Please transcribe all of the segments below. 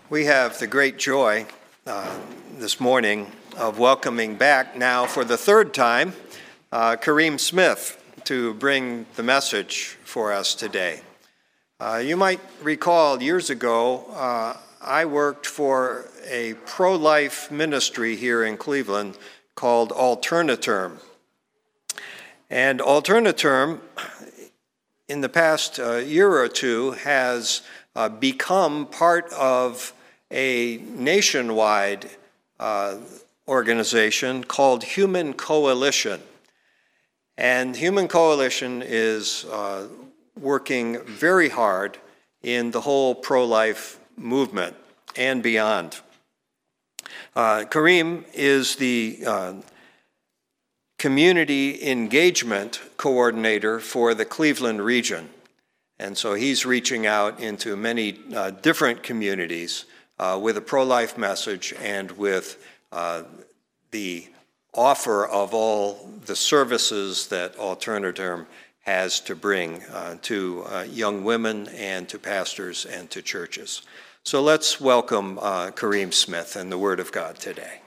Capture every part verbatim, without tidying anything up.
We have the great joy uh, this morning of welcoming back now for the third time uh, Kareem Smith to bring the message for us today. Uh, you might recall years ago, uh, I worked for a pro-life ministry here in Cleveland called Alternaterm. And Alternaterm, in the past uh, year or two, has uh, become part of a nationwide uh, organization called Human Coalition. And Human Coalition is uh, working very hard in the whole pro-life movement and beyond. Uh, Kareem is the uh, community engagement coordinator for the Cleveland region. And so he's reaching out into many uh, different communities Uh, with a pro-life message and with uh, the offer of all the services that Alternaterm has to bring uh, to uh, young women and to pastors and to churches. So let's welcome uh, Kareem Smith and the Word of God today.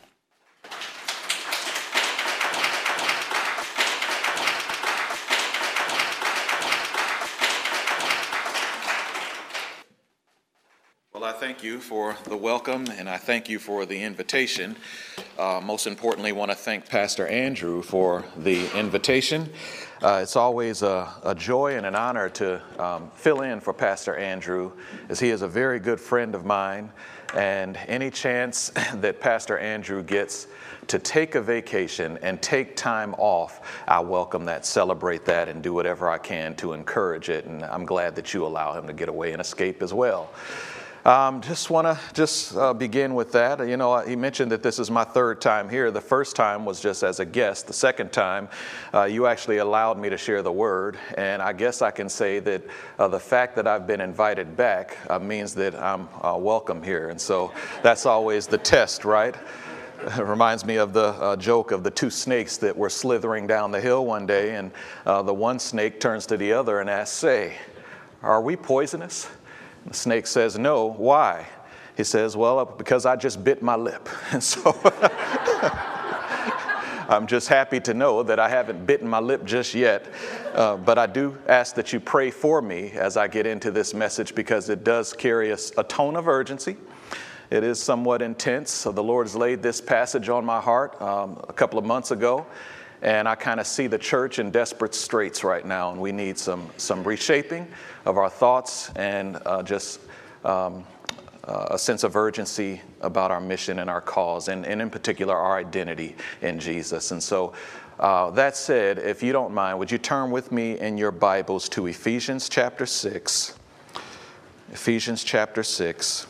Well, I thank you for the welcome, and I thank you for the invitation. Uh, most importantly, I want to thank Pastor Andrew for the invitation. Uh, it's always a, a joy and an honor to um, fill in for Pastor Andrew, as he is a very good friend of mine, and any chance that Pastor Andrew gets to take a vacation and take time off, I welcome that, celebrate that, and do whatever I can to encourage it, and I'm glad that you allow him to get away and escape as well. Um, just want to just uh, begin with that. You know, he mentioned that this is my third time here. The first time was just as a guest. The second time, uh, you actually allowed me to share the word. And I guess I can say that uh, the fact that I've been invited back uh, means that I'm uh, welcome here. And so that's always the test, right? It reminds me of the uh, joke of the two snakes that were slithering down the hill one day. And uh, the one snake turns to the other and asks, "Say, are we poisonous?" The snake says, "No." "Why?" He says, "Well, because I just bit my lip." And so I'm just happy to know that I haven't bitten my lip just yet. Uh, but I do ask that you pray for me as I get into this message, because it does carry a, a tone of urgency. It is somewhat intense. So the Lord has laid this passage on my heart um, a couple of months ago. And I kind of see the church in desperate straits right now, and we need some some reshaping of our thoughts and uh, just um, uh, a sense of urgency about our mission and our cause, and, and in particular our identity in Jesus. And so uh, that said, if you don't mind, would you turn with me in your Bibles to Ephesians chapter six. Ephesians chapter six.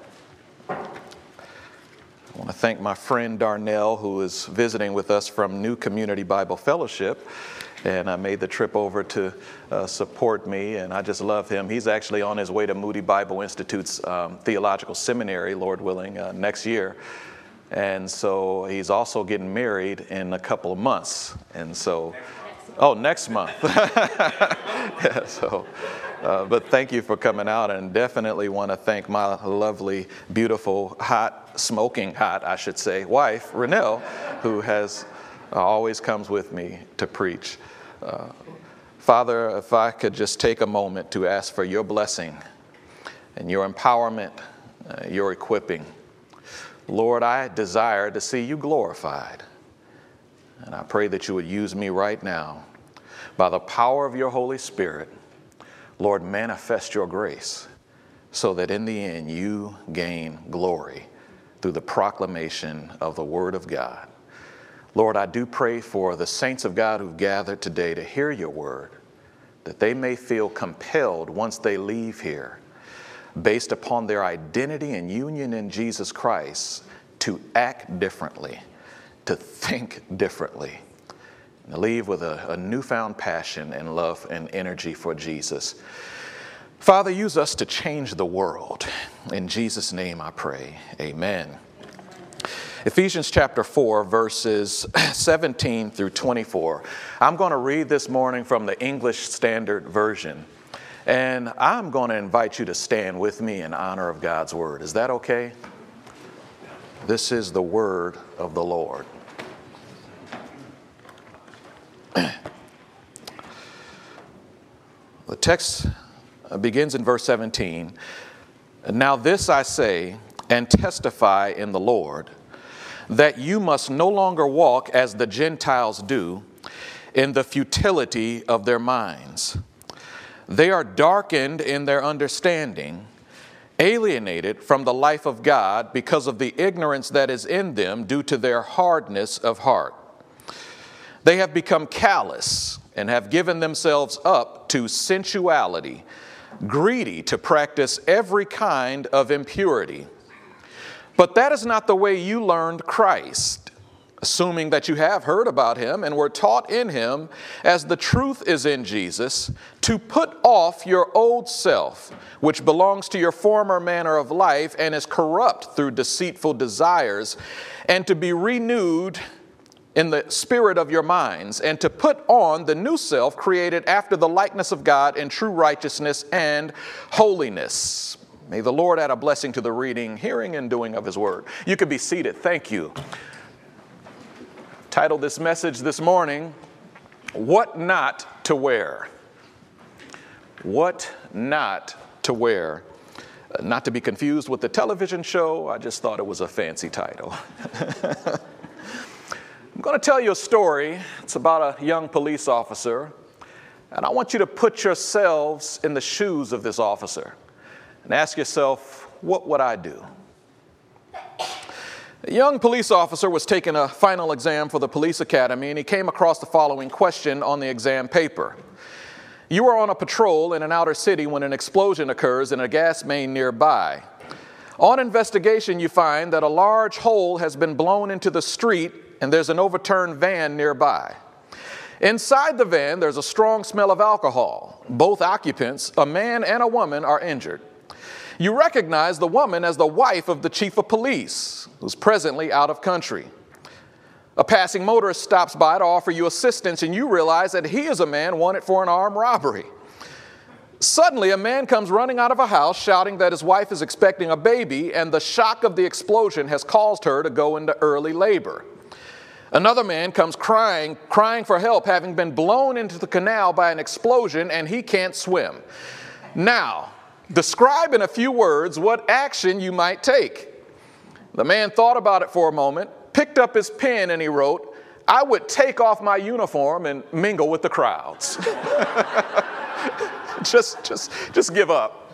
I want to thank my friend Darnell, who is visiting with us from New Community Bible Fellowship, and I made the trip over to uh, support me, and I just love him. He's actually on his way to Moody Bible Institute's um, Theological Seminary, Lord willing, uh, next year. And so he's also getting married in a couple of months. And so, oh, next month. yeah, so. Uh, but thank you for coming out, and definitely want to thank my lovely, beautiful, hot, smoking hot, I should say, wife, Renelle, who has uh, always comes with me to preach. Uh, Father, if I could just take a moment to ask for your blessing and your empowerment, uh, your equipping. Lord, I desire to see you glorified, and I pray that you would use me right now by the power of your Holy Spirit. Lord, manifest your grace so that in the end you gain glory through the proclamation of the Word of God. Lord, I do pray for the saints of God who've gathered today to hear your word, that they may feel compelled once they leave here, based upon their identity and union in Jesus Christ, to act differently, to think differently, and leave with a, a newfound passion and love and energy for Jesus. Father, use us to change the world. In Jesus' name I pray, amen. Ephesians chapter four, verses seventeen through twenty-four. I'm going to read this morning from the English Standard Version. And I'm going to invite you to stand with me in honor of God's word. Is that okay? This is the word of the Lord. The text begins in verse seventeen. Now this I say and testify in the Lord, that you must no longer walk as the Gentiles do, in the futility of their minds. They are darkened in their understanding, alienated from the life of God because of the ignorance that is in them due to their hardness of heart. They have become callous and have given themselves up to sensuality, greedy to practice every kind of impurity. But that is not the way you learned Christ, assuming that you have heard about him and were taught in him, as the truth is in Jesus, to put off your old self, which belongs to your former manner of life and is corrupt through deceitful desires, and to be renewed in the spirit of your minds, and to put on the new self created after the likeness of God in true righteousness and holiness. May the Lord add a blessing to the reading, hearing, and doing of his word. You can be seated. Thank you. Titled this message this morning, What Not to Wear. What Not to Wear. Uh, not to be confused with the television show, I just thought it was a fancy title. I'm going to tell you a story. It's about a young police officer, and I want you to put yourselves in the shoes of this officer and ask yourself, what would I do? A young police officer was taking a final exam for the police academy, and he came across the following question on the exam paper. You are on a patrol in an outer city when an explosion occurs in a gas main nearby. On investigation, you find that a large hole has been blown into the street, and there's an overturned van nearby. Inside the van, there's a strong smell of alcohol. Both occupants, a man and a woman, are injured. You recognize the woman as the wife of the chief of police, who's presently out of country. A passing motorist stops by to offer you assistance, and you realize that he is a man wanted for an armed robbery. Suddenly, a man comes running out of a house shouting that his wife is expecting a baby, and the shock of the explosion has caused her to go into early labor. Another man comes crying, crying for help, having been blown into the canal by an explosion, and he can't swim. Now, describe in a few words what action you might take. The man thought about it for a moment, picked up his pen, and he wrote, I would take off my uniform and mingle with the crowds. just, just, just give up.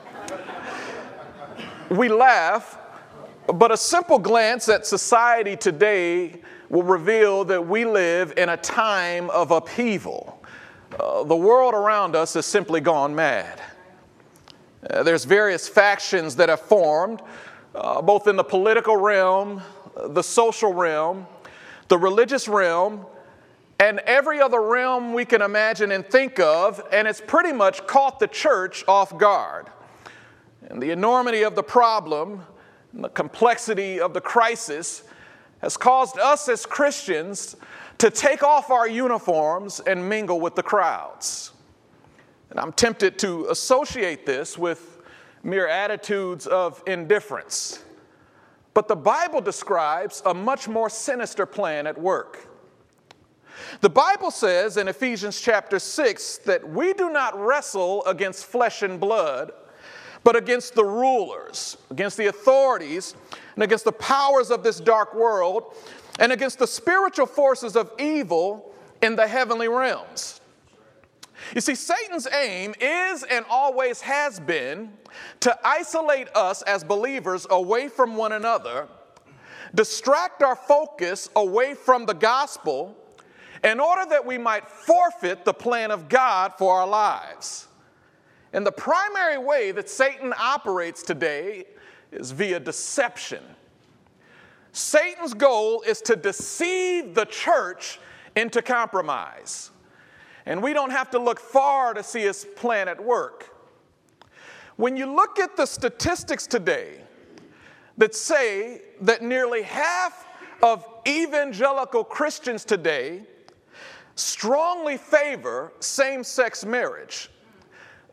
We laugh, but a simple glance at society today will reveal that we live in a time of upheaval. Uh, the world around us has simply gone mad. Uh, there's various factions that have formed, uh, both in the political realm, the social realm, the religious realm, and every other realm we can imagine and think of, and it's pretty much caught the church off guard. And the enormity of the problem, and the complexity of the crisis has caused us as Christians to take off our uniforms and mingle with the crowds. And I'm tempted to associate this with mere attitudes of indifference. But the Bible describes a much more sinister plan at work. The Bible says in Ephesians chapter six that we do not wrestle against flesh and blood, but against the rulers, against the authorities, and against the powers of this dark world, and against the spiritual forces of evil in the heavenly realms. You see, Satan's aim is and always has been to isolate us as believers away from one another, distract our focus away from the gospel, in order that we might forfeit the plan of God for our lives. And the primary way that Satan operates today is via deception. Satan's goal is to deceive the church into compromise. And we don't have to look far to see his plan at work. When you look at the statistics today that say that nearly half of evangelical Christians today strongly favor same-sex marriage,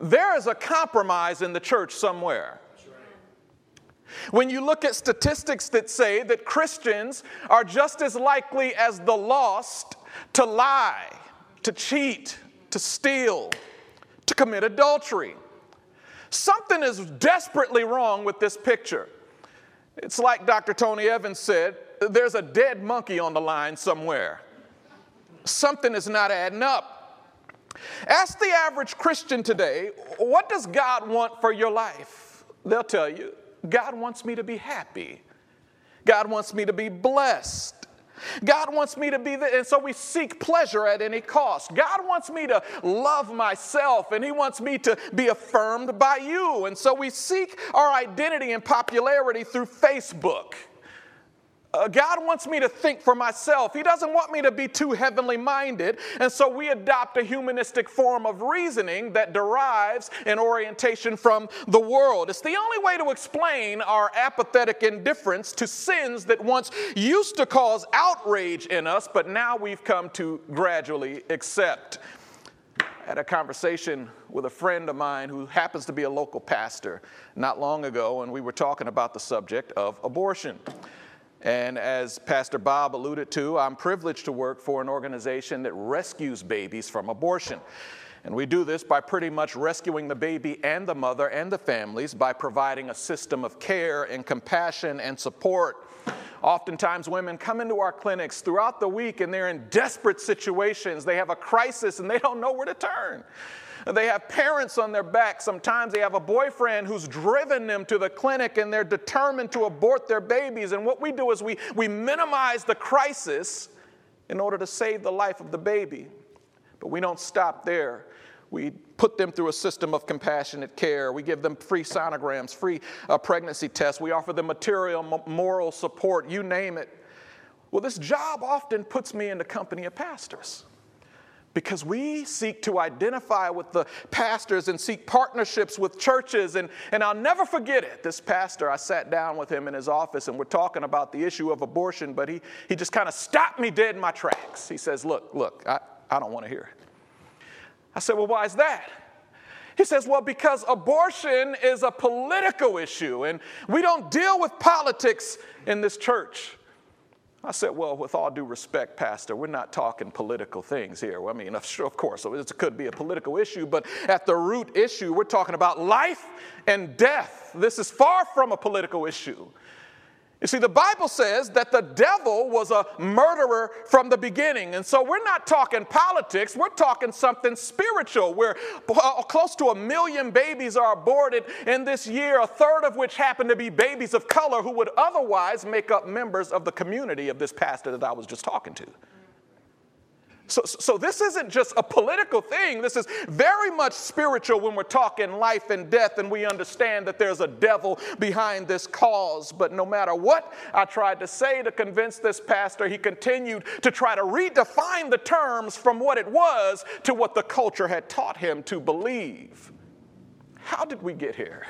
there is a compromise in the church somewhere. When you look at statistics that say that Christians are just as likely as the lost to lie, to cheat, to steal, to commit adultery, something is desperately wrong with this picture. It's like Doctor Tony Evans said, there's a dead monkey on the line somewhere. Something is not adding up. Ask the average Christian today, what does God want for your life? They'll tell you, God wants me to be happy. God wants me to be blessed. God wants me to be the, and so we seek pleasure at any cost. God wants me to love myself, and he wants me to be affirmed by you. And so we seek our identity and popularity through Facebook. Uh, God wants me to think for myself. He doesn't want me to be too heavenly minded. And so we adopt a humanistic form of reasoning that derives an orientation from the world. It's the only way to explain our apathetic indifference to sins that once used to cause outrage in us, but now we've come to gradually accept. I had a conversation with a friend of mine who happens to be a local pastor not long ago, and we were talking about the subject of abortion. And as Pastor Bob alluded to, I'm privileged to work for an organization that rescues babies from abortion. And we do this by pretty much rescuing the baby and the mother and the families by providing a system of care and compassion and support. Oftentimes women come into our clinics throughout the week and they're in desperate situations. They have a crisis and they don't know where to turn. They have parents on their back. Sometimes they have a boyfriend who's driven them to the clinic and they're determined to abort their babies. And what we do is we, we minimize the crisis in order to save the life of the baby. But we don't stop there. We put them through a system of compassionate care. We give them free sonograms, free uh, pregnancy tests. We offer them material, moral support, you name it. Well, this job often puts me in the company of pastors, because we seek to identify with the pastors and seek partnerships with churches. And, and I'll never forget it. This pastor, I sat down with him in his office and we're talking about the issue of abortion, but he, he just kind of stopped me dead in my tracks. He says, look, look, I, I don't want to hear it. I said, well, why is that? He says, well, because abortion is a political issue and we don't deal with politics in this church. I said, well, with all due respect, Pastor, we're not talking political things here. I mean, sure, of course, it could be a political issue, but at the root issue, we're talking about life and death. This is far from a political issue. You see, the Bible says that the devil was a murderer from the beginning. And so we're not talking politics. We're talking something spiritual, where close to a million babies are aborted in this year, a third of which happen to be babies of color who would otherwise make up members of the community of this pastor that I was just talking to. So, so this isn't just a political thing. This is very much spiritual when we're talking life and death, and we understand that there's a devil behind this cause. But no matter what I tried to say to convince this pastor, he continued to try to redefine the terms from what it was to what the culture had taught him to believe. How did we get here?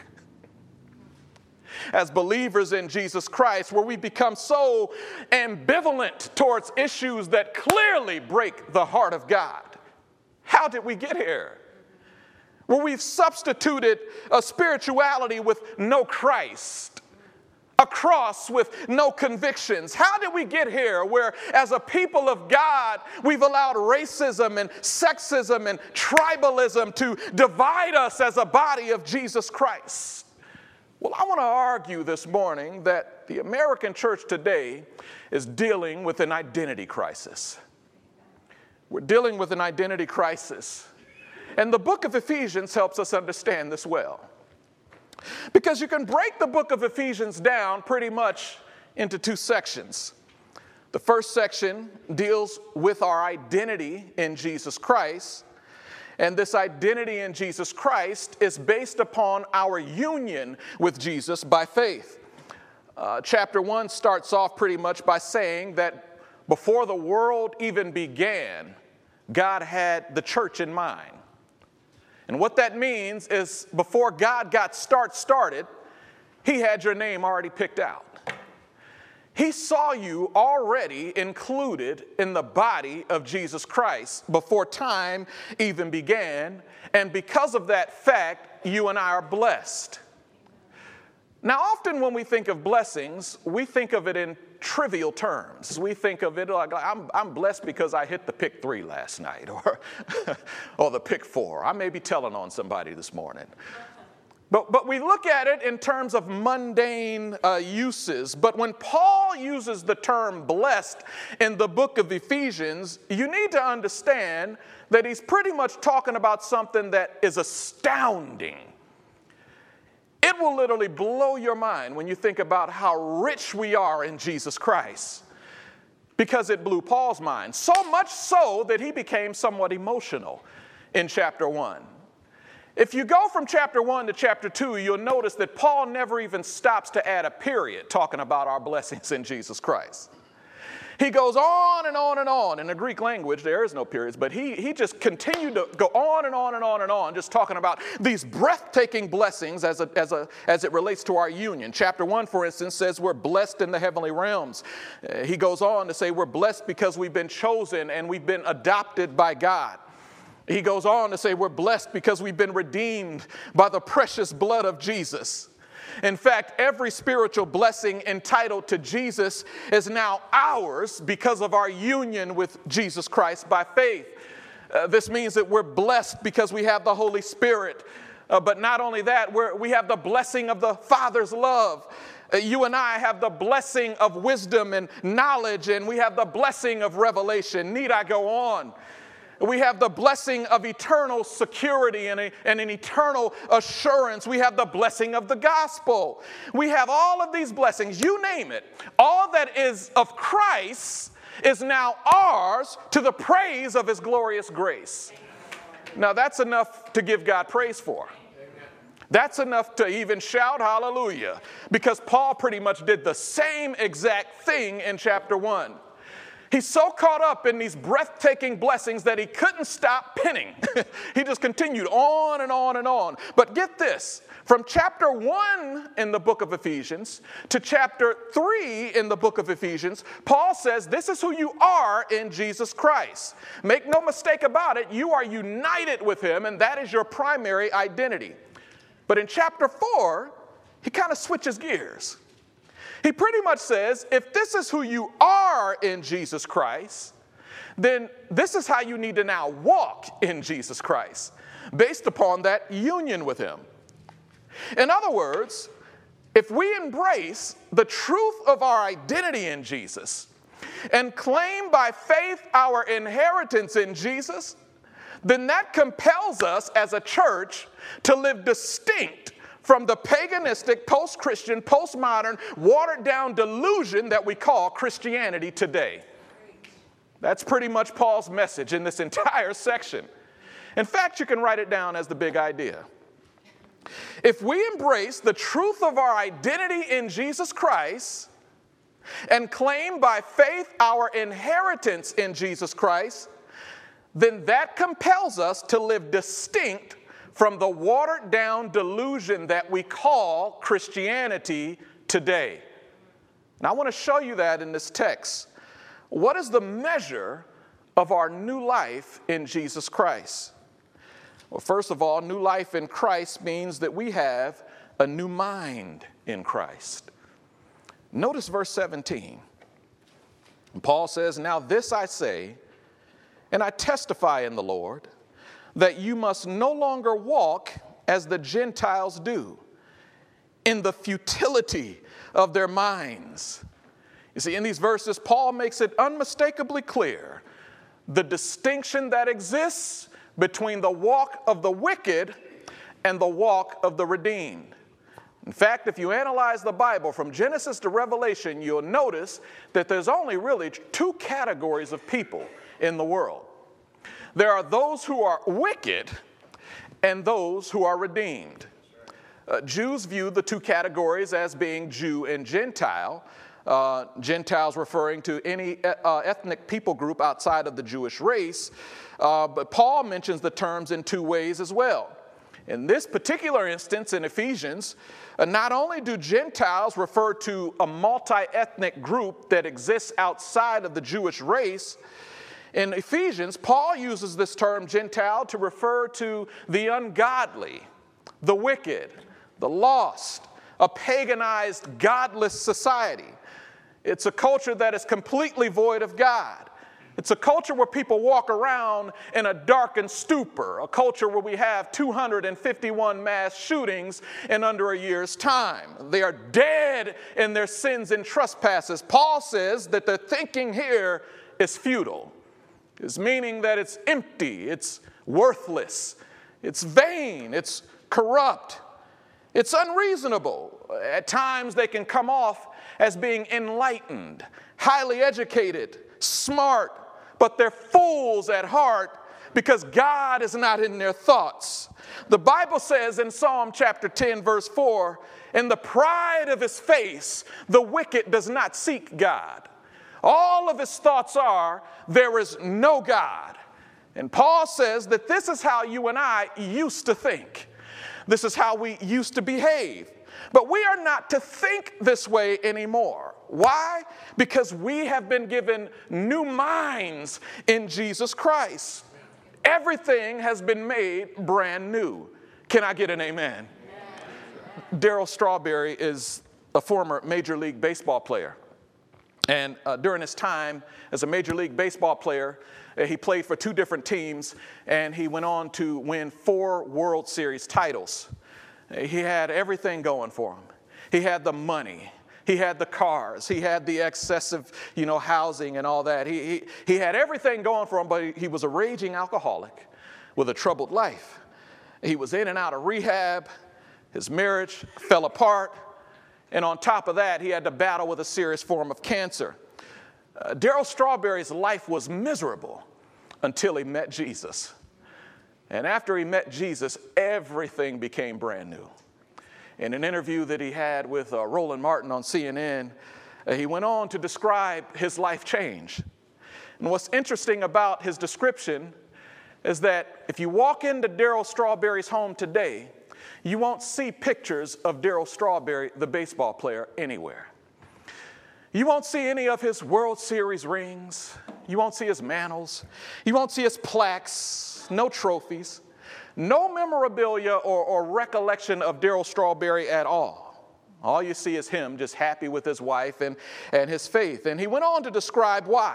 As believers in Jesus Christ, where we become so ambivalent towards issues that clearly break the heart of God. How did we get here? Where we've substituted a spirituality with no Christ, a cross with no convictions. How did we get here where as a people of God, we've allowed racism and sexism and tribalism to divide us as a body of Jesus Christ? Well, I want to argue this morning that the American church today is dealing with an identity crisis. We're dealing with an identity crisis. And the book of Ephesians helps us understand this well. Because you can break the book of Ephesians down pretty much into two sections. The first section deals with our identity in Jesus Christ. And this identity in Jesus Christ is based upon our union with Jesus by faith. Uh, chapter one starts off pretty much by saying that before the world even began, God had the church in mind. And what that means is before God got start started, he had your name already picked out. He saw you already included in the body of Jesus Christ before time even began, and because of that fact, you and I are blessed. Now, often when we think of blessings, we think of it in trivial terms. We think of it like, I'm, I'm blessed because I hit the pick three last night, or, or the pick four. I may be telling on somebody this morning. But, but we look at it in terms of mundane uh, uses. But when Paul uses the term blessed in the book of Ephesians, you need to understand that he's pretty much talking about something that is astounding. It will literally blow your mind when you think about how rich we are in Jesus Christ, because it blew Paul's mind, so much so that he became somewhat emotional in chapter one. If you go from chapter one to chapter two, you'll notice that Paul never even stops to add a period talking about our blessings in Jesus Christ. He goes on and on and on. In the Greek language, there is no periods, but he, he just continued to go on and on and on and on, just talking about these breathtaking blessings as, a, as, a, as it relates to our union. Chapter one, for instance, says we're blessed in the heavenly realms. Uh, he goes on to say we're blessed because we've been chosen and we've been adopted by God. He goes on to say we're blessed because we've been redeemed by the precious blood of Jesus. In fact, every spiritual blessing entitled to Jesus is now ours because of our union with Jesus Christ by faith. Uh, this means that we're blessed because we have the Holy Spirit. Uh, but not only that, we're, we have the blessing of the Father's love. Uh, you and I have the blessing of wisdom and knowledge, and we have the blessing of revelation. Need I go on? We have the blessing of eternal security and, a, and an eternal assurance. We have the blessing of the gospel. We have all of these blessings. You name it. All that is of Christ is now ours to the praise of his glorious grace. Now that's enough to give God praise for. That's enough to even shout hallelujah, because Paul pretty much did the same exact thing in chapter one. He's so caught up in these breathtaking blessings that he couldn't stop penning. He just continued on and on and on. But get this, from chapter one in the book of Ephesians to chapter three in the book of Ephesians, Paul says this is who you are in Jesus Christ. Make no mistake about it, you are united with him, and that is your primary identity. But in chapter four, he kind of switches gears. He pretty much says, if this is who you are in Jesus Christ, then this is how you need to now walk in Jesus Christ, based upon that union with him. In other words, if we embrace the truth of our identity in Jesus and claim by faith our inheritance in Jesus, then that compels us as a church to live distinct from the paganistic, post-Christian, postmodern, watered-down delusion that we call Christianity today. That's pretty much Paul's message in this entire section. In fact, you can write it down as the big idea. If we embrace the truth of our identity in Jesus Christ and claim by faith our inheritance in Jesus Christ, then that compels us to live distinct from the watered-down delusion that we call Christianity today. And I want to show you that in this text. What is the measure of our new life in Jesus Christ? Well, first of all, new life in Christ means that we have a new mind in Christ. Notice verse seventeen. Paul says, "Now this I say, and I testify in the Lord, that you must no longer walk as the Gentiles do, in the futility of their minds." You see, in these verses, Paul makes it unmistakably clear the distinction that exists between the walk of the wicked and the walk of the redeemed. In fact, if you analyze the Bible from Genesis to Revelation, you'll notice that there's only really two categories of people in the world. There are those who are wicked and those who are redeemed. Uh, Jews view the two categories as being Jew and Gentile. Uh, Gentiles referring to any uh, ethnic people group outside of the Jewish race. Uh, but Paul mentions the terms in two ways as well. In this particular instance in Ephesians, uh, not only do Gentiles refer to a multi-ethnic group that exists outside of the Jewish race, in Ephesians, Paul uses this term Gentile to refer to the ungodly, the wicked, the lost, a paganized, godless society. It's a culture that is completely void of God. It's a culture where people walk around in a darkened stupor, a culture where we have two hundred fifty-one mass shootings in under a year's time. They are dead in their sins and trespasses. Paul says that the thinking here is futile. It's meaning that it's empty, it's worthless, it's vain, it's corrupt, it's unreasonable. At times they can come off as being enlightened, highly educated, smart, but they're fools at heart because God is not in their thoughts. The Bible says in Psalm chapter ten, verse four, in the pride of his face, the wicked does not seek God. All of his thoughts are, there is no God. And Paul says that this is how you and I used to think. This is how we used to behave. But we are not to think this way anymore. Why? Because we have been given new minds in Jesus Christ. Everything has been made brand new. Can I get an amen? Darryl Strawberry is a former Major League Baseball player. And uh, during his time as a Major League Baseball player, uh, he played for two different teams, and he went on to win four World Series titles. Uh, he had everything going for him. He had the money. He had the cars. He had the excessive, you know, housing and all that. He, he, he had everything going for him, but he, he was a raging alcoholic with a troubled life. He was in and out of rehab. His marriage fell apart. And on top of that, he had to battle with a serious form of cancer. Uh, Darryl Strawberry's life was miserable until he met Jesus. And after he met Jesus, everything became brand new. In an interview that he had with uh, Roland Martin on C N N, uh, he went on to describe his life change. And what's interesting about his description is that if you walk into Darryl Strawberry's home today, you won't see pictures of Darryl Strawberry, the baseball player, anywhere. You won't see any of his World Series rings. You won't see his mantles. You won't see his plaques, no trophies, no memorabilia or, or recollection of Darryl Strawberry at all. All you see is him just happy with his wife and, and his faith. And he went on to describe why.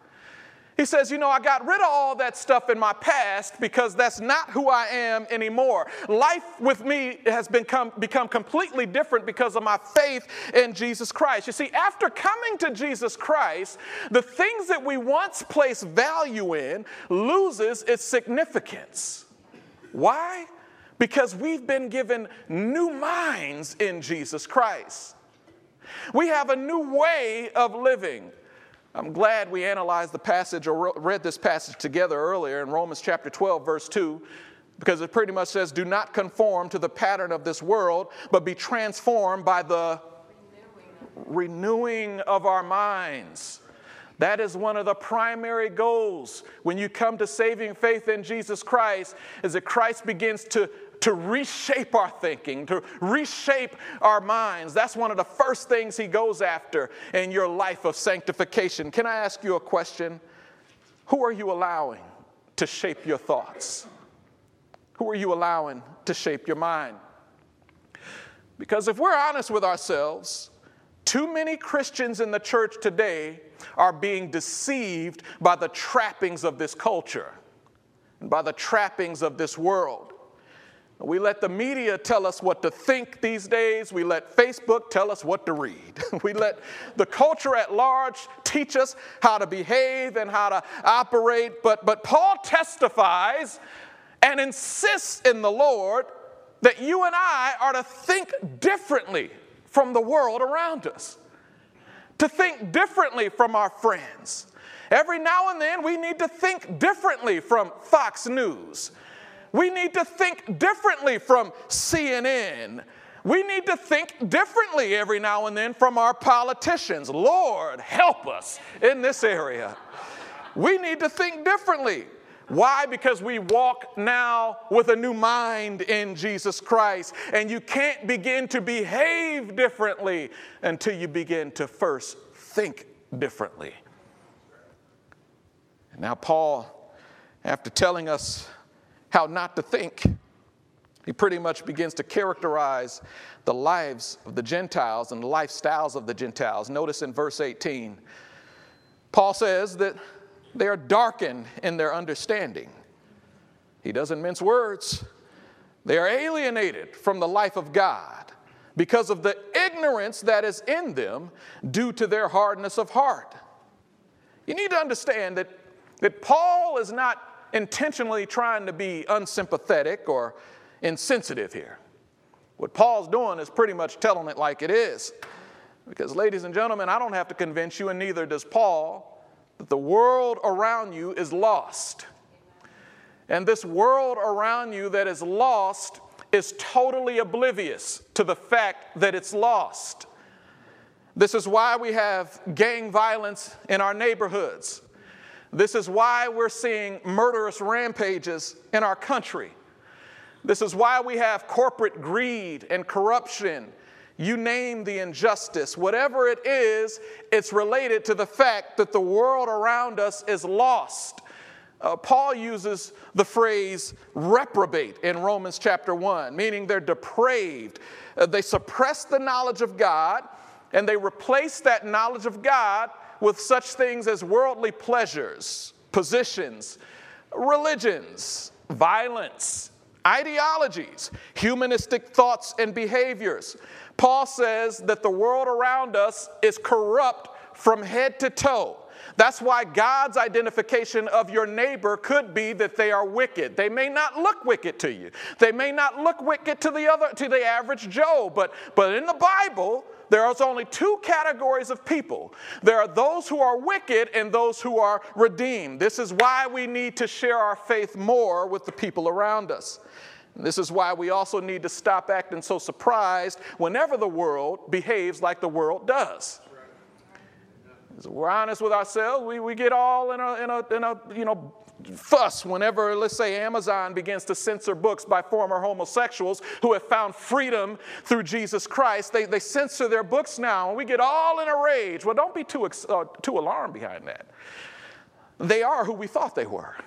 He says, you know, I got rid of all that stuff in my past because that's not who I am anymore. Life with me has become, become completely different because of my faith in Jesus Christ. You see, after coming to Jesus Christ, the things that we once placed value in loses its significance. Why? Because we've been given new minds in Jesus Christ. We have a new way of living. I'm glad we analyzed the passage or read this passage together earlier in Romans chapter twelve, verse two, because it pretty much says, do not conform to the pattern of this world, but be transformed by the renewing, renewing of our minds. That is one of the primary goals when you come to saving faith in Jesus Christ, is that Christ begins to to reshape our thinking, to reshape our minds. That's one of the first things he goes after in your life of sanctification. Can I ask you a question? Who are you allowing to shape your thoughts? Who are you allowing to shape your mind? Because if we're honest with ourselves, too many Christians in the church today are being deceived by the trappings of this culture and by the trappings of this world. We let the media tell us what to think these days. We let Facebook tell us what to read. We let the culture at large teach us how to behave and how to operate. But, but Paul testifies and insists in the Lord that you and I are to think differently from the world around us, to think differently from our friends. Every now and then we need to think differently from Fox News. We need to think differently from C N N. We need to think differently every now and then from our politicians. Lord, help us in this area. We need to think differently. Why? Because we walk now with a new mind in Jesus Christ. And you can't begin to behave differently until you begin to first think differently. And now Paul, after telling us how not to think, he pretty much begins to characterize the lives of the Gentiles and the lifestyles of the Gentiles. Notice in verse eighteen, Paul says that they are darkened in their understanding. He doesn't mince words. They are alienated from the life of God because of the ignorance that is in them due to their hardness of heart. You need to understand that, that Paul is not intentionally trying to be unsympathetic or insensitive here. What Paul's doing is pretty much telling it like it is. Because, ladies and gentlemen, I don't have to convince you, and neither does Paul, that the world around you is lost. And this world around you that is lost is totally oblivious to the fact that it's lost. This is why we have gang violence in our neighborhoods. This is why we're seeing murderous rampages in our country. This is why we have corporate greed and corruption. You name the injustice. Whatever it is, it's related to the fact that the world around us is lost. Uh, Paul uses the phrase reprobate in Romans chapter one, meaning they're depraved. Uh, they suppress the knowledge of God, and they replace that knowledge of God with such things as worldly pleasures, positions, religions, violence, ideologies, humanistic thoughts and behaviors. Paul says that the world around us is corrupt from head to toe. That's why God's identification of your neighbor could be that they are wicked. They may not look wicked to you. They may not look wicked to the other, to the average Joe, but, but in the Bible, there are only two categories of people. There are those who are wicked and those who are redeemed. This is why we need to share our faith more with the people around us. This is why we also need to stop acting so surprised whenever the world behaves like the world does. As we're honest with ourselves, we, we get all in a, in a, in a you know, fuss whenever, let's say, Amazon begins to censor books by former homosexuals who have found freedom through Jesus Christ. They, they censor their books now, and we get all in a rage. Well, don't be too, uh, too alarmed behind that. They are who we thought they were.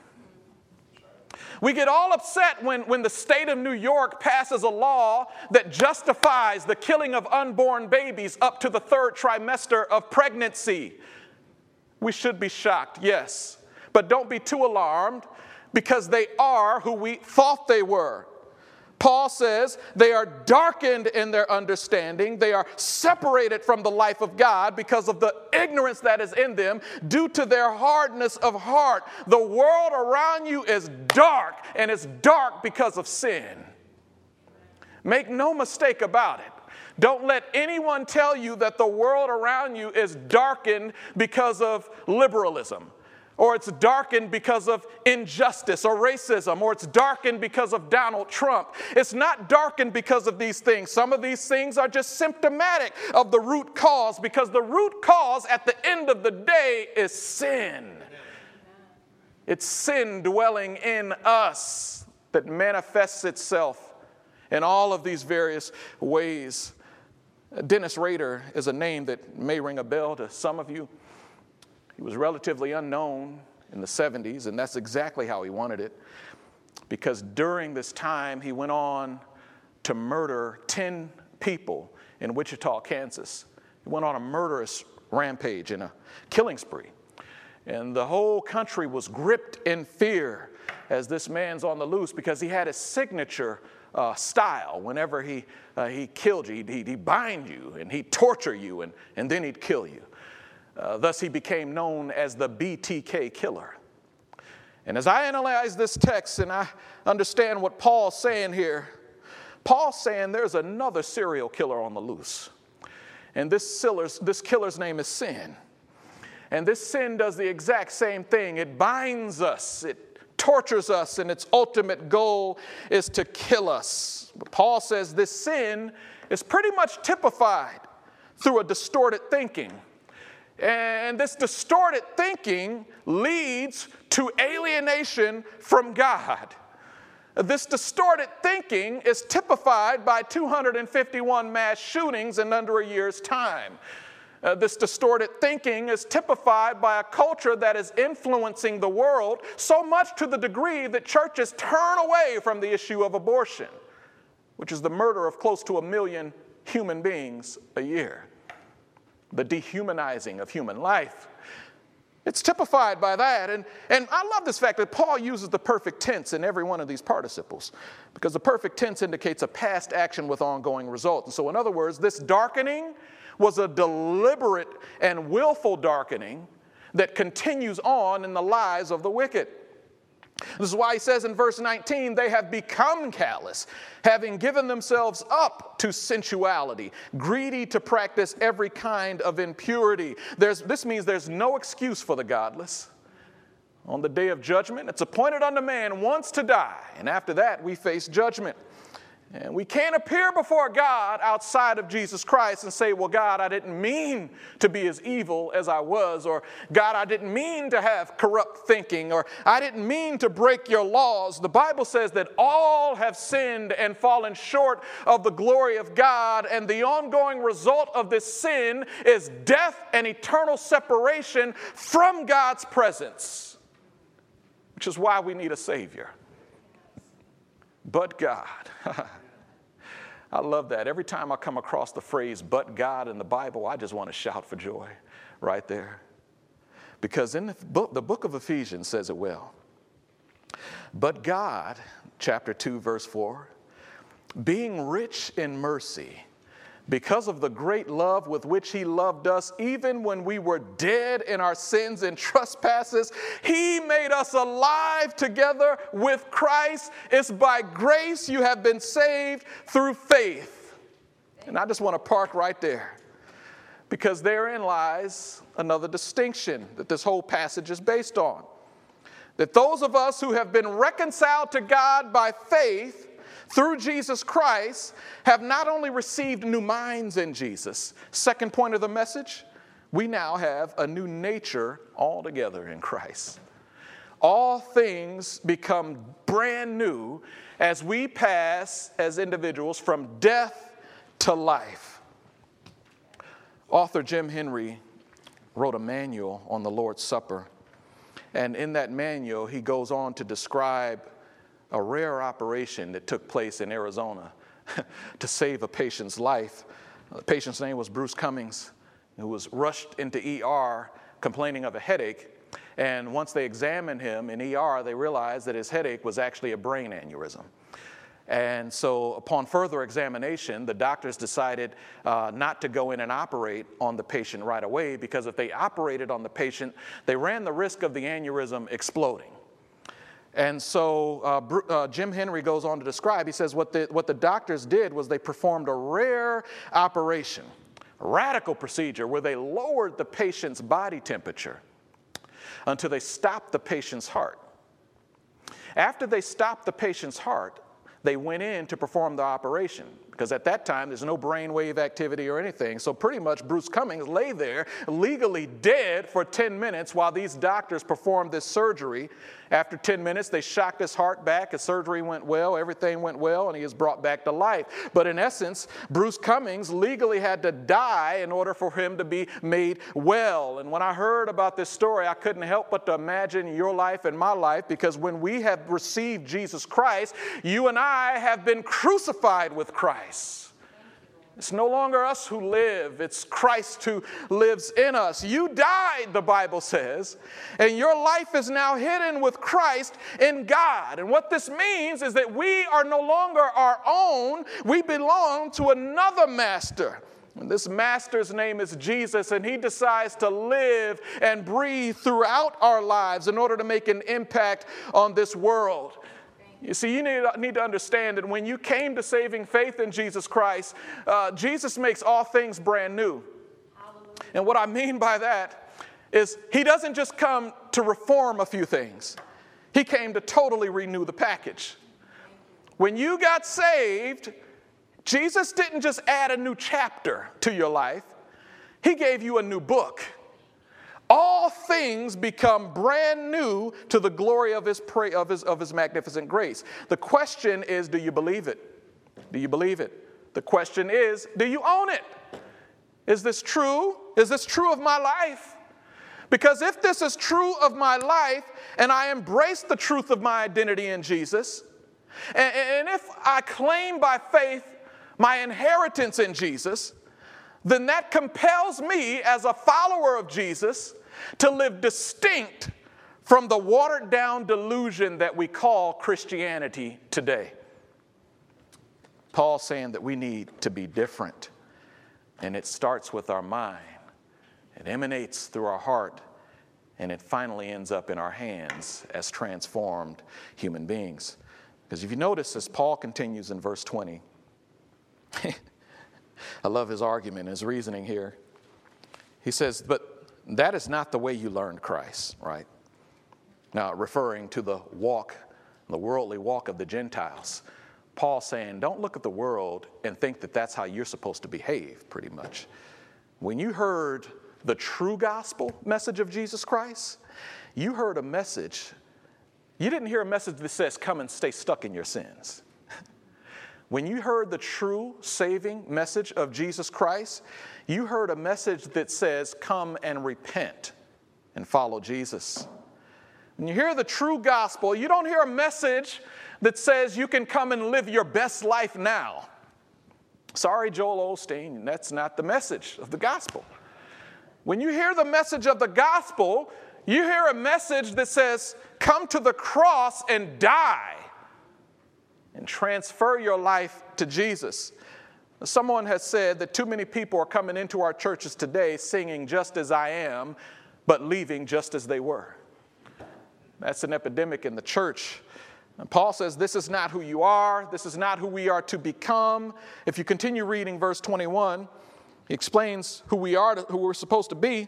We get all upset when, when the state of New York passes a law that justifies the killing of unborn babies up to the third trimester of pregnancy. We should be shocked, yes. But don't be too alarmed, because they are who we thought they were. Paul says they are darkened in their understanding. They are separated from the life of God because of the ignorance that is in them due to their hardness of heart. The world around you is dark, and it's dark because of sin. Make no mistake about it. Don't let anyone tell you that the world around you is darkened because of liberalism, or it's darkened because of injustice or racism, or it's darkened because of Donald Trump. It's not darkened because of these things. Some of these things are just symptomatic of the root cause, because the root cause at the end of the day is sin. It's sin dwelling in us that manifests itself in all of these various ways. Dennis Rader is a name that may ring a bell to some of you. He was relatively unknown in the seventies, and that's exactly how he wanted it, because during this time he went on to murder ten people in Wichita, Kansas. He went on a murderous rampage and a killing spree. And the whole country was gripped in fear as this man's on the loose, because he had a signature uh, style. Whenever he, uh, he killed you, he'd, he'd bind you and he'd torture you, and, and then he'd kill you. Uh, thus, he became known as the B T K killer. And as I analyze this text and I understand what Paul's saying here, Paul's saying there's another serial killer on the loose. And this killer's, this killer's name is sin. And this sin does the exact same thing. It binds us, it tortures us, and its ultimate goal is to kill us. But Paul says this sin is pretty much typified through a distorted thinking. And this distorted thinking leads to alienation from God. This distorted thinking is typified by two hundred fifty-one mass shootings in under a year's time. Uh, this distorted thinking is typified by a culture that is influencing the world so much to the degree that churches turn away from the issue of abortion, which is the murder of close to a million human beings a year. The dehumanizing of human life. It's typified by that. And, and I love this fact that Paul uses the perfect tense in every one of these participles, because the perfect tense indicates a past action with ongoing result. And so in other words, this darkening was a deliberate and willful darkening that continues on in the lives of the wicked. This is why he says in verse nineteen, they have become callous, having given themselves up to sensuality, greedy to practice every kind of impurity. There's, this means there's no excuse for the godless. On the day of judgment, it's appointed unto man once to die, and after that we face judgment. And we can't appear before God outside of Jesus Christ and say, well, God, I didn't mean to be as evil as I was, or God, I didn't mean to have corrupt thinking, or I didn't mean to break your laws. The Bible says that all have sinned and fallen short of the glory of God, and the ongoing result of this sin is death and eternal separation from God's presence, which is why we need a Savior. But God. I love that. Every time I come across the phrase, but God in the Bible, I just want to shout for joy right there. Because in the book, the book of Ephesians says it well. But God, chapter two, verse four, being rich in mercy, because of the great love with which he loved us, even when we were dead in our sins and trespasses, he made us alive together with Christ. It's by grace you have been saved through faith. And I just want to park right there, because therein lies another distinction that this whole passage is based on. That those of us who have been reconciled to God by faith through Jesus Christ have not only received new minds in Jesus. Second point of the message, we now have a new nature altogether in Christ. All things become brand new as we pass as individuals from death to life. Author Jim Henry wrote a manual on the Lord's Supper. And in that manual, he goes on to describe a rare operation that took place in Arizona to save a patient's life. The patient's name was Bruce Cummings, who was rushed into E R complaining of a headache. And once they examined him in E R, they realized that his headache was actually a brain aneurysm. And so upon further examination, the doctors decided uh, not to go in and operate on the patient right away, because if they operated on the patient, they ran the risk of the aneurysm exploding. And so uh, uh, Jim Henry goes on to describe, he says what the, what the doctors did was they performed a rare operation, a radical procedure where they lowered the patient's body temperature until they stopped the patient's heart. After they stopped the patient's heart, they went in to perform the operation, because at that time there's no brainwave activity or anything. So pretty much Bruce Cummings lay there legally dead for ten minutes while these doctors performed this surgery. After ten minutes, they shocked his heart back. His surgery went well, everything went well, and he was brought back to life. But in essence, Bruce Cummings legally had to die in order for him to be made well. And when I heard about this story, I couldn't help but to imagine your life and my life, because when we have received Jesus Christ, you and I have been crucified with Christ. It's no longer us who live, it's Christ who lives in us. You died, the Bible says, and your life is now hidden with Christ in God. And what this means is that we are no longer our own, we belong to another master. And this master's name is Jesus, and he decides to live and breathe throughout our lives in order to make an impact on this world. You see, you need, need to understand that when you came to saving faith in Jesus Christ, uh, Jesus makes all things brand new. Hallelujah. And what I mean by that is he doesn't just come to reform a few things. He came to totally renew the package. When you got saved, Jesus didn't just add a new chapter to your life. He gave you a new book. all things become brand new to the glory of his, pra- of his, of his magnificent grace. The question is, do you believe it? Do you believe it? The question is, do you own it? Is this true? Is this true of my life? Because if this is true of my life, and I embrace the truth of my identity in Jesus, and, and if I claim by faith my inheritance in Jesus, then that compels me as a follower of Jesus to live distinct from the watered down delusion that we call Christianity today. Paul's saying that we need to be different, and it starts with our mind. It emanates through our heart, and it finally ends up in our hands as transformed human beings. Because if you notice, as Paul continues in verse twenty, I love his argument, his reasoning here. He says, but that is not the way you learned Christ, right? Now, referring to the walk, the worldly walk of the Gentiles. Paul saying, don't look at the world and think that that's how you're supposed to behave, pretty much. When you heard the true gospel message of Jesus Christ, you heard a message. You didn't hear a message that says, come and stay stuck in your sins. When you heard the true saving message of Jesus Christ, you heard a message that says, come and repent and follow Jesus. When you hear the true gospel, you don't hear a message that says you can come and live your best life now. Sorry, Joel Osteen, that's not the message of the gospel. When you hear the message of the gospel, you hear a message that says, come to the cross and die and transfer your life to Jesus. Someone has said that too many people are coming into our churches today singing just as I am, but leaving just as they were. That's an epidemic in the church. And Paul says this is not who you are. This is not who we are to become. If you continue reading verse twenty-one, he explains who we are, to, who we're supposed to be.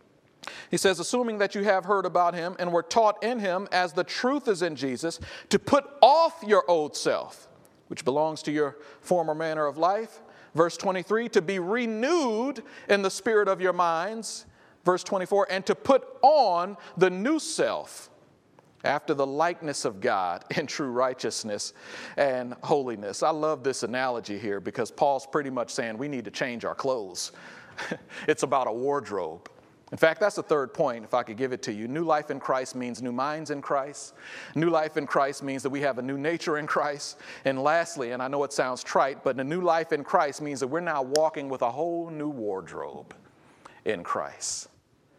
He says, assuming that you have heard about him and were taught in him as the truth is in Jesus, to put off your old self, which belongs to your former manner of life. Verse twenty-three, to be renewed in the spirit of your minds. Verse twenty-four, and to put on the new self, after the likeness of God in true righteousness and holiness. I love this analogy here because Paul's pretty much saying we need to change our clothes. It's about a wardrobe. In fact, that's the third point, if I could give it to you. New life in Christ means new minds in Christ. New life in Christ means that we have a new nature in Christ. And lastly, and I know it sounds trite, but a new life in Christ means that we're now walking with a whole new wardrobe in Christ.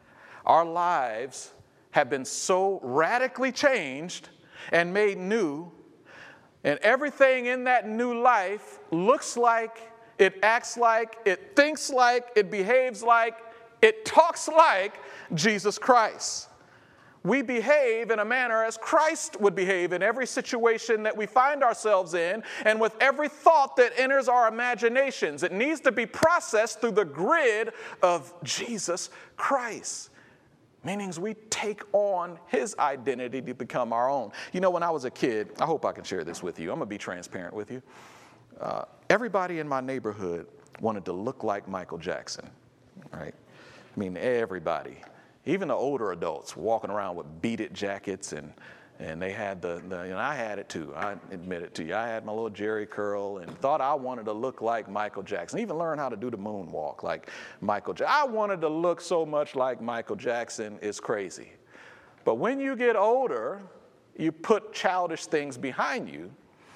Our lives have been so radically changed and made new, and everything in that new life looks like, it acts like, it thinks like, it behaves like, it talks like Jesus Christ. We behave in a manner as Christ would behave in every situation that we find ourselves in, and with every thought that enters our imaginations. It needs to be processed through the grid of Jesus Christ. Meaning we take on his identity to become our own. You know, when I was a kid, I hope I can share this with you. I'm going to be transparent with you. Uh, everybody in my neighborhood wanted to look like Michael Jackson, right? I mean, everybody. Even the older adults walking around with beaded jackets, and and they had the, the you know, I had it too. I admit it to you. I had my little Jerry curl and thought I wanted to look like Michael Jackson. Even learn how to do the moonwalk like Michael Jackson. I wanted to look so much like Michael Jackson. It's crazy. But when you get older, you put childish things behind you.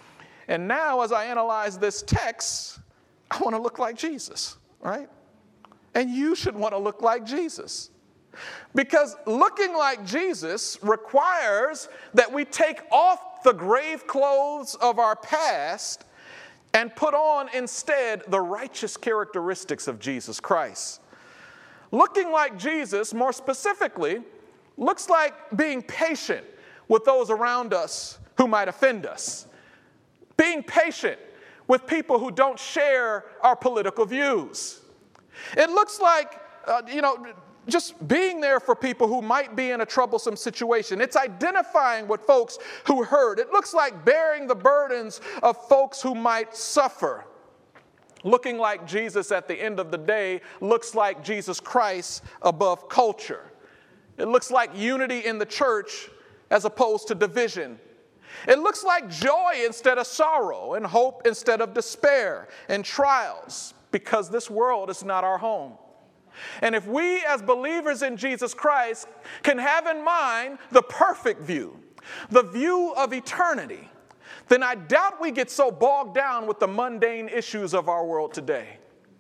And now as I analyze this text, I want to look like Jesus, right? And you should want to look like Jesus. Because looking like Jesus requires that we take off the grave clothes of our past and put on instead the righteous characteristics of Jesus Christ. Looking like Jesus, more specifically, looks like being patient with those around us who might offend us. Being patient with people who don't share our political views. It looks like, uh, you know, just being there for people who might be in a troublesome situation. It's identifying with folks who hurt. It looks like bearing the burdens of folks who might suffer. Looking like Jesus at the end of the day looks like Jesus Christ above culture. It looks like unity in the church as opposed to division. It looks like joy instead of sorrow, and hope instead of despair, and trials, because this world is not our home. And if we as believers in Jesus Christ can have in mind the perfect view, the view of eternity, then I doubt we get so bogged down with the mundane issues of our world today.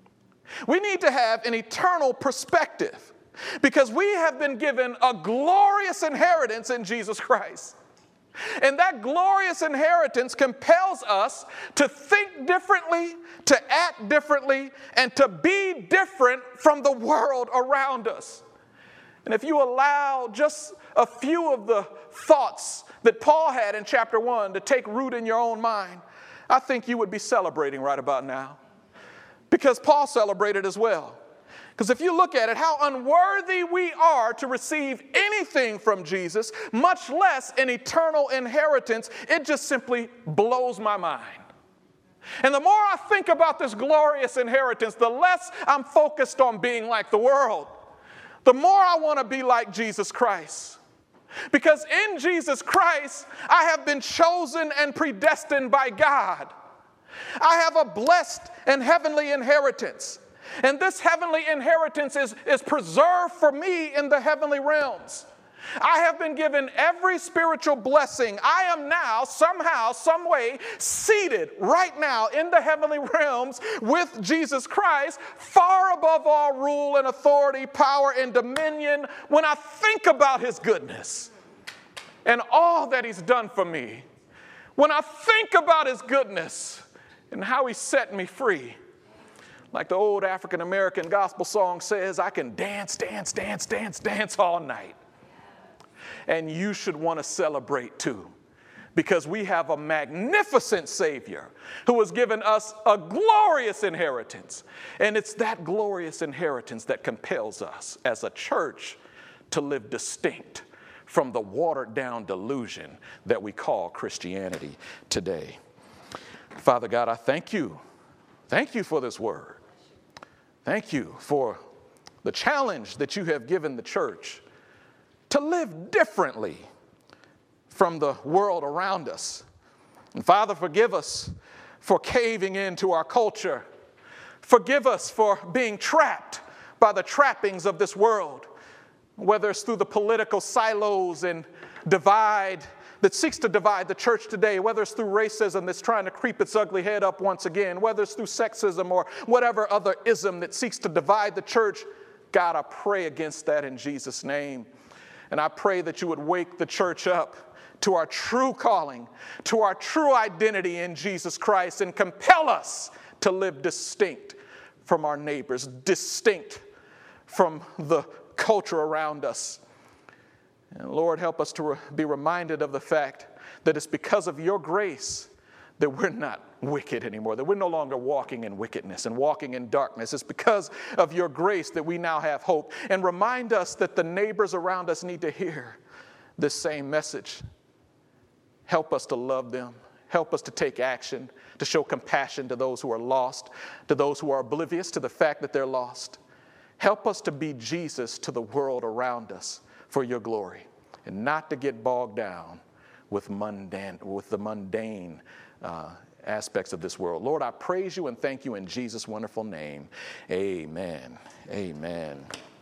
We need to have an eternal perspective because we have been given a glorious inheritance in Jesus Christ. And that glorious inheritance compels us to think differently, to act differently, and to be different from the world around us. And if you allow just a few of the thoughts that Paul had in chapter one to take root in your own mind, I think you would be celebrating right about now. Because Paul celebrated as well. Because if you look at it, how unworthy we are to receive anything from Jesus, much less an eternal inheritance, it just simply blows my mind. And the more I think about this glorious inheritance, the less I'm focused on being like the world. The more I want to be like Jesus Christ. Because in Jesus Christ, I have been chosen and predestined by God. I have a blessed and heavenly inheritance. And this heavenly inheritance is, is preserved for me in the heavenly realms. I have been given every spiritual blessing. I am now somehow, some way, seated right now in the heavenly realms with Jesus Christ, far above all rule and authority, power and dominion. When I think about his goodness and all that he's done for me, when I think about his goodness and how he set me free, like the old African-American gospel song says, I can dance, dance, dance, dance, dance all night. And you should want to celebrate too, because we have a magnificent Savior who has given us a glorious inheritance. And it's that glorious inheritance that compels us as a church to live distinct from the watered-down delusion that we call Christianity today. Father God, I thank you. Thank you for this word. Thank you for the challenge that you have given the church to live differently from the world around us. And Father, forgive us for caving into our culture. Forgive us for being trapped by the trappings of this world, whether it's through the political silos and divide that seeks to divide the church today, whether it's through racism that's trying to creep its ugly head up once again, whether it's through sexism or whatever other ism that seeks to divide the church. God, I pray against that in Jesus' name. And I pray that you would wake the church up to our true calling, to our true identity in Jesus Christ, and compel us to live distinct from our neighbors, distinct from the culture around us. And Lord, help us to re- be reminded of the fact that it's because of your grace that we're not wicked anymore, that we're no longer walking in wickedness and walking in darkness. It's because of your grace that we now have hope. And remind us that the neighbors around us need to hear this same message. Help us to love them. Help us to take action, to show compassion to those who are lost, to those who are oblivious to the fact that they're lost. Help us to be Jesus to the world around us for your glory, and not to get bogged down with mundane, with the mundane uh, aspects of this world. Lord, I praise you and thank you in Jesus' wonderful name. Amen. Amen.